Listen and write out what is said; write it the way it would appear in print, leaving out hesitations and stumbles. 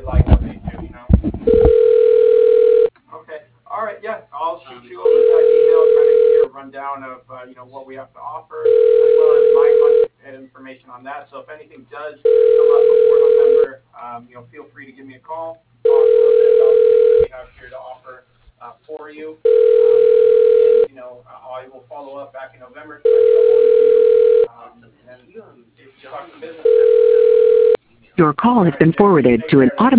like what they do, you know? Okay. All right. Yeah, I'll shoot you over that email, kind of give you a rundown of what we have to offer, as well as my contact information on that. So if anything does come up before November, feel free to give me a call. Talk a little bit about the things that we have here to offer for you. And I will follow up back in November, try to get a hold of you, and then talk some business. Your call All has right, been Jesse. forwarded Take to an care. automatic